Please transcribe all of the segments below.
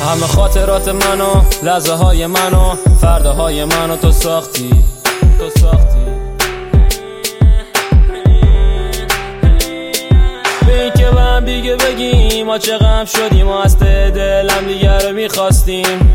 همه خاطرات منو، لحظه های منو، فرداهای منو تو ساختی. به این که به هم دیگه بگیم ما چه غم شدیم و از ته دلم دیگه رو میخواستیم.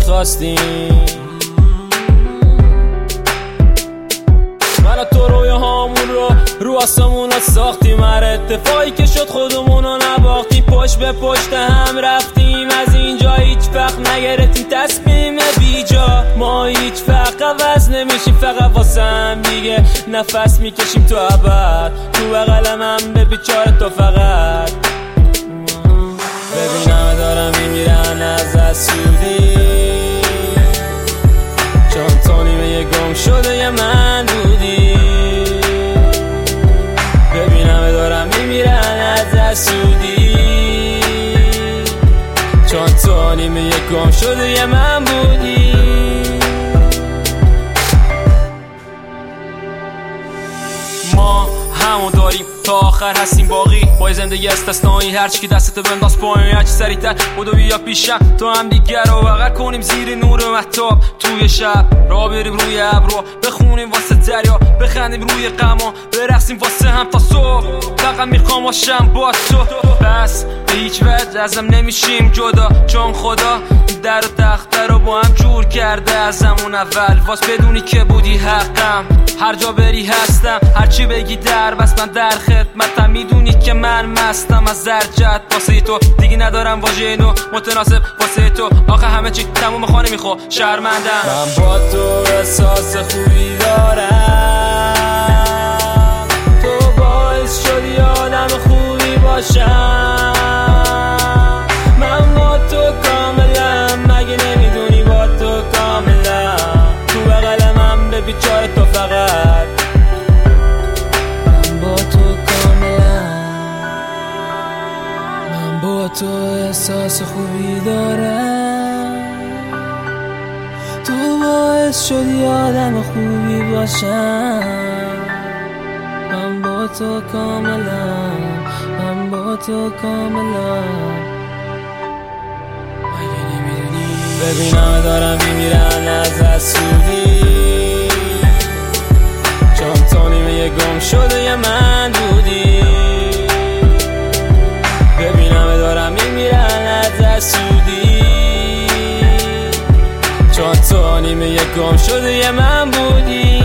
من تو رویاهامون رو آسمون ها ساختیم. هر اتفاقی که شد خودمون رو نباختیم، پشت به پشت هم رفتیم. از اینجا هیچ وقت نگرفتیم تصمیم بیجا. ما هیچ وقت عوض نمیشیم، فقط واسه هم دیگه نفس میکشیم تو ابد. تو بغلم هم به بیچاره تو فقط ببینم دارم میمیرن از اسودی، چون تو نیمه گم شده یه من بودی. ببینم دارم میمیرن از اسودی، چون تو نیمه گم شده یه من بودی. ما همون داریم تا آخر هستیم باقی، با زندگی استثنایی. هرچی که دستت بنداز پایین، هرچی سریعتر بودو بیا پیشم، تو هم دیگر رو بغل کنیم زیر نور مهتاب. توی شب را بریم روی ابرو، بخونیم واسه دریا، بخندیم روی غما، برقصیم واسه هم تا صبح. فقط میخوام باشم با تو، بس به هیچ وجه ازم نمیشیم جدا، چون خدا در و تخته رو با هم جور کرده از همون اول. واس بدونی که بودی حقم، هر جا بری هستم، هرچی بگی در بس من در خدمتم. میدونی که من مستم از زرجت واسه تو، دیگه ندارم واژه نو متناسب واسه تو. آخه همه چی تموم خانه میخوا شرمندم. من با تو احساس خوبی دارم، تو باعث شدی آدم خوبی باشم. من با تو کاملم، مگه نمیدونی با تو کاملم. تو بغلم به بیچاره تو فقط تو احساس خوبی دارم، تو باعث شدی آدم خوبی باشم. من با تو کاملم، من با تو کاملم. مگه نمیدونی ببینم دارم میمیرن از اسودی، چون تو نیمه گم شده یه من بودی. ببینم دارم میمیرن از اسودی، چون تو نیمه گم شده یه من بودی.